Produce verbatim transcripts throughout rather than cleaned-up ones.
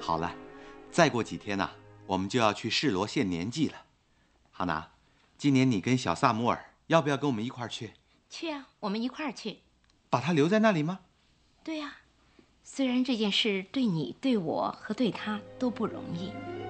好了，再过几天呢、啊，我们就要去示罗献年祭了。哈娜，今年你跟小萨摩尔要不要跟我们一块儿去？ 去啊，我们一块儿去。 把他留在那里吗？ 对呀、啊，虽然这件事对你、对我和对他都不容易。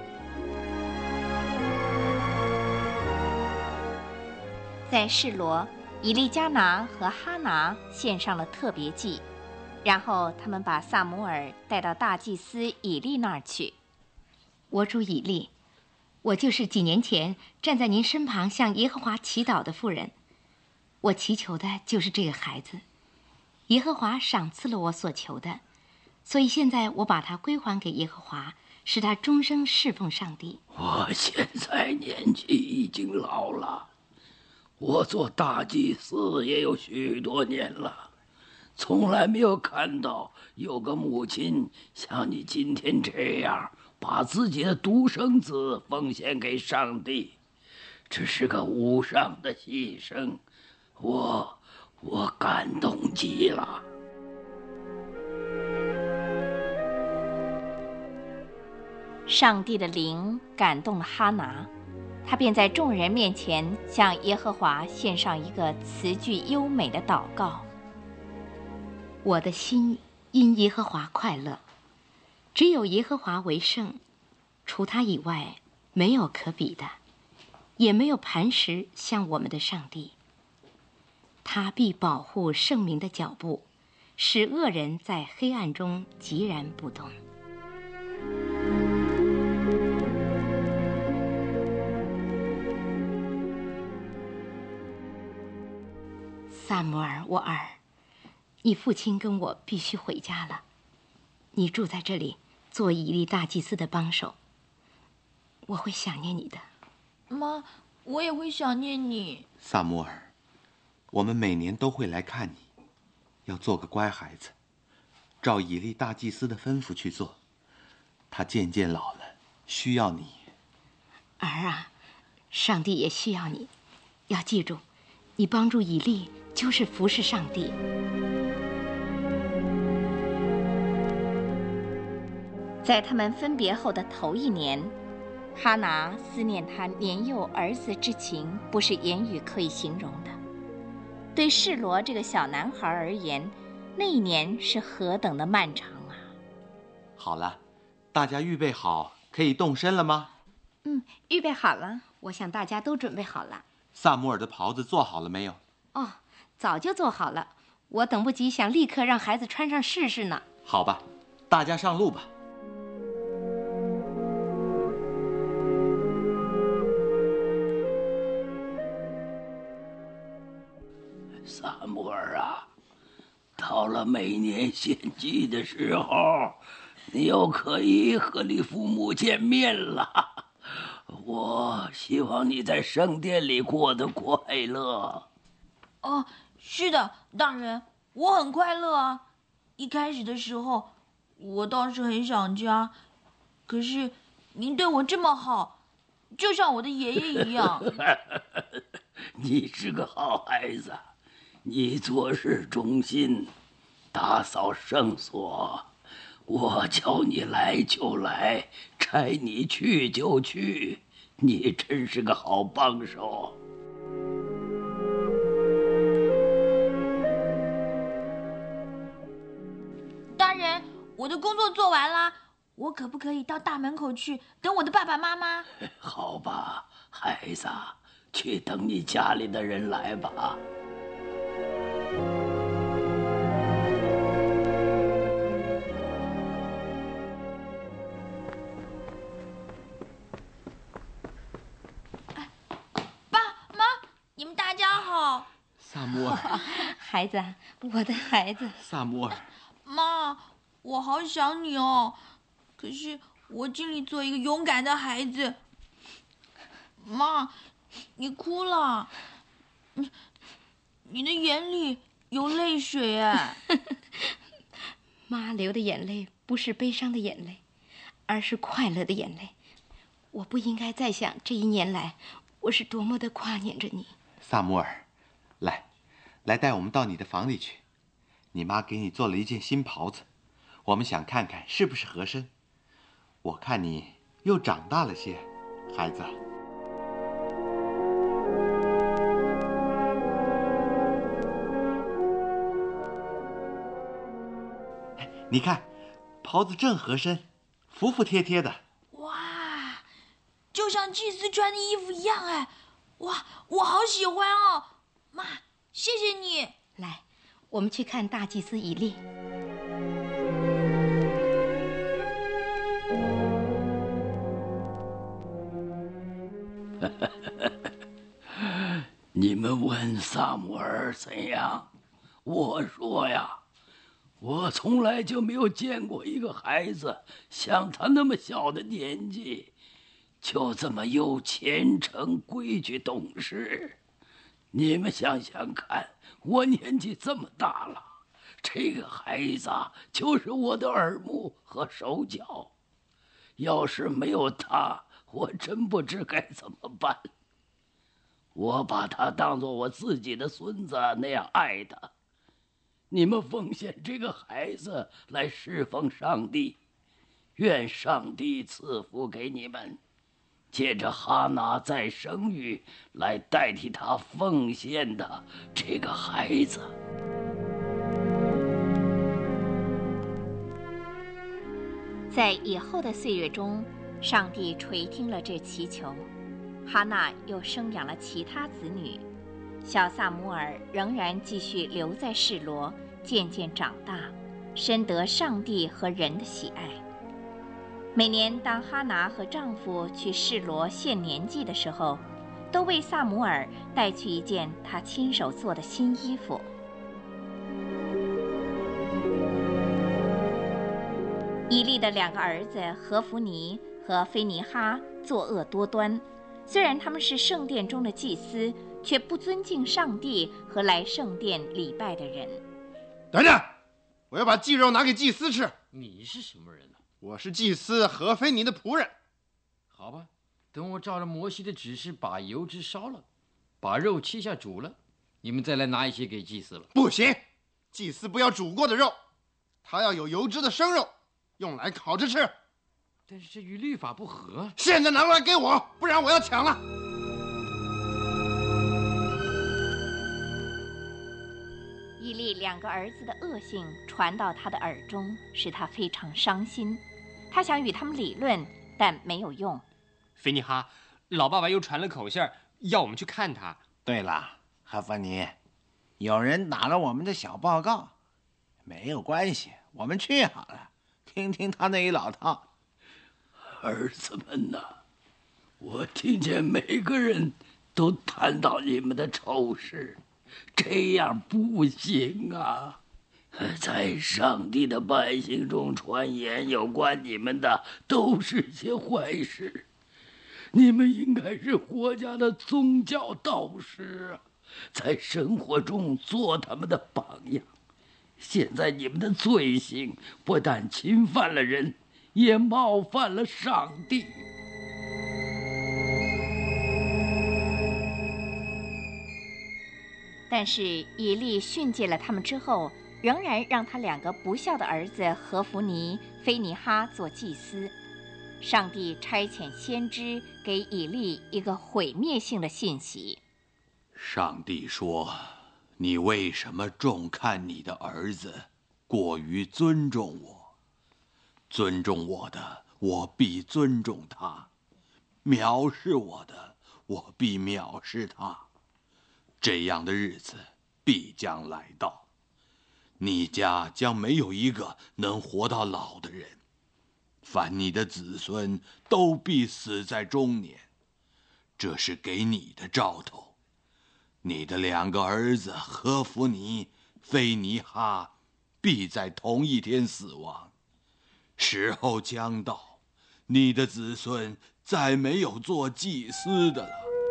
在示罗，以利加拿和哈拿献上了特别祭，然后他们把萨姆尔带到大祭司以利那儿去。我主以利，我就是几年前站在您身旁向耶和华祈祷的妇人。我祈求的就是这个孩子，耶和华赏赐了我所求的，所以现在我把他归还给耶和华，使他终生侍奉上帝。 我现在年纪已经老了，我做大祭司也有许多年了，从来没有看到有个母亲像你今天这样把自己的独生子奉献给上帝，这是个无上的牺牲，我我感动极了。 上帝的灵感动了哈拿，他便在众人面前向耶和华献上一个词句优美的祷告。我的心因耶和华快乐，只有耶和华为圣，除他以外没有可比的，也没有磐石像我们的上帝。他必保护圣民的脚步，使恶人在黑暗中寂然不动。萨摩尔，我儿，你父亲跟我必须回家了。你住在这里，做以利大祭司的帮手。我会想念你的。 妈，我也会想念你。 萨摩尔，我们每年都会来看你，要做个乖孩子，照以利大祭司的吩咐去做。他渐渐老了，需要你。 儿啊，上帝也需要你，要记住，你帮助以利就是服侍上帝。在他们分别后的头一年，哈拿思念他年幼儿子之情，不是言语可以形容的。对示罗这个小男孩而言，那一年是何等的漫长啊！ 好了，大家预备好，可以动身了吗？ 嗯，预备好了，我想大家都准备好了。 萨摩尔的袍子做好了没有？ 哦，早就做好了，我等不及想立刻让孩子穿上试试呢。 好吧，大家上路吧。 萨摩尔啊，到了每年献祭的时候，你又可以和你父母见面了。我希望你在圣殿里过得快乐。 哦，是的，大人，我很快乐啊。一开始的时候，我倒是很想家，可是您对我这么好，就像我的爷爷一样。 你是个好孩子，你做事忠心，打扫圣所，我叫你来就来，差你去就去，你真是个好帮手。 大人，我的工作做完了，我可不可以到大门口去等我的爸爸妈妈？ 好吧，孩子，去等你家里的人来吧。 爸妈，你们大家好。 萨摩尔， 孩子，我的孩子。 萨摩尔， 妈，我好想你哦，可是我尽力做一个勇敢的孩子。妈，你哭了，你你的眼里有泪水哎。 妈流的眼泪不是悲伤的眼泪，而是快乐的眼泪。我不应该再想这一年来我是多么的挂念着你。 萨摩尔，来，来带我们到你的房里去。你妈给你做了一件新袍子，我们想看看是不是合身。 我看你又长大了些，孩子。你看，袍子正合身，服服帖帖的。 哇，就像祭司穿的衣服一样哎！哇，我好喜欢哦！妈，谢谢你。 来，我们去看大祭司以利。 你们问撒母耳怎样？我说呀，我从来就没有见过一个孩子像他那么小的年纪，就这么又虔诚、规矩、懂事。你们想想看，我年纪这么大了，这个孩子就是我的耳目和手脚。要是没有他，我真不知该怎么办。我把他当作我自己的孙子那样爱他。你们奉献这个孩子来侍奉上帝，愿上帝赐福给你们，借着哈拿再生育来代替他奉献的这个孩子。 在以后的岁月中，上帝垂听了这祈求，哈娜又生养了其他子女。小撒母耳仍然继续留在示罗，渐渐长大，深得上帝和人的喜爱。每年当哈拿和丈夫去示罗献年祭的时候，都为撒母耳带去一件他亲手做的新衣服。以利的两个儿子何弗尼和菲尼哈作恶多端，虽然他们是圣殿中的祭司，却不尊敬上帝和来圣殿礼拜的人。 等等，我要把祭肉拿给祭司吃。 你是什么人呢？ 我是祭司何菲尼的仆人。 好吧，等我照着摩西的指示把油脂烧了，把肉切下煮了，你们再来拿一些给祭司了。 不行，祭司不要煮过的肉，他要有油脂的生肉，用来烤着吃。 但是这与律法不合。 现在拿过来给我，不然我要抢了。 以利两个儿子的恶性传到他的耳中，使他非常伤心。他想与他们理论，但没有用。 菲尼哈，老爸爸又传了口信，要我们去看他。 对了，哈芬尼，有人打了我们的小报告，没有关系，我们去好了，听听他那一老套。 儿子们呐，我听见每个人都谈到你们的丑事，这样不行啊！在上帝的百姓中传言有关你们的都是些坏事。你们应该是国家的宗教导师，在生活中做他们的榜样。现在你们的罪行不但侵犯了人，也冒犯了上帝。 但是以利训诫了他们之后，仍然让他两个不孝的儿子何弗尼、菲尼哈做祭司。上帝差遣先知给以利一个毁灭性的信息。 上帝说：你为什么重看你的儿子，过于尊重我？尊重我的，我必尊重他；藐视我的，我必藐视他。这样的日子必将来到，你家将没有一个能活到老的人，凡你的子孙都必死在中年。这是给你的兆头。你的两个儿子何弗尼、菲尼哈必在同一天死亡。时候将到，你的子孙再没有做祭司的了。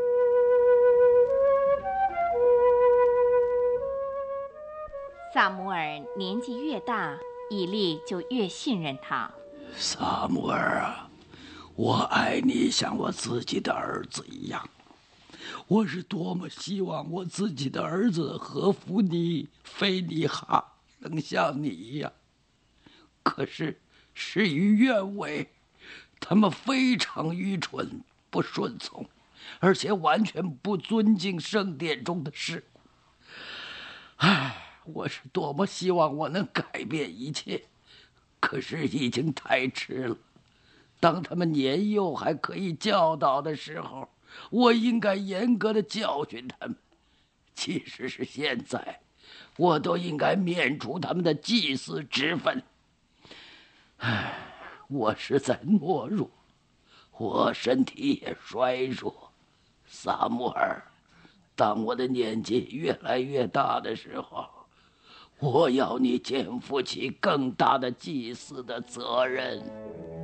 撒母耳年纪越大，以利就越信任他。 撒母耳啊，我爱你像我自己的儿子一样。我是多么希望我自己的儿子何弗尼、菲尼哈能像你一样，可是事与愿违， 他们非常愚蠢，不顺从，而且完全不尊敬圣殿中的事。唉，我是多么希望我能改变一切，可是已经太迟了。当他们年幼还可以教导的时候，我应该严格的教训他们。即使是现在，我都应该免除他们的祭祀职分。唉，我是在懦弱，我身体也衰弱。萨穆尔，当我的年纪越来越大的时候，我要你肩负起更大的祭祀的责任。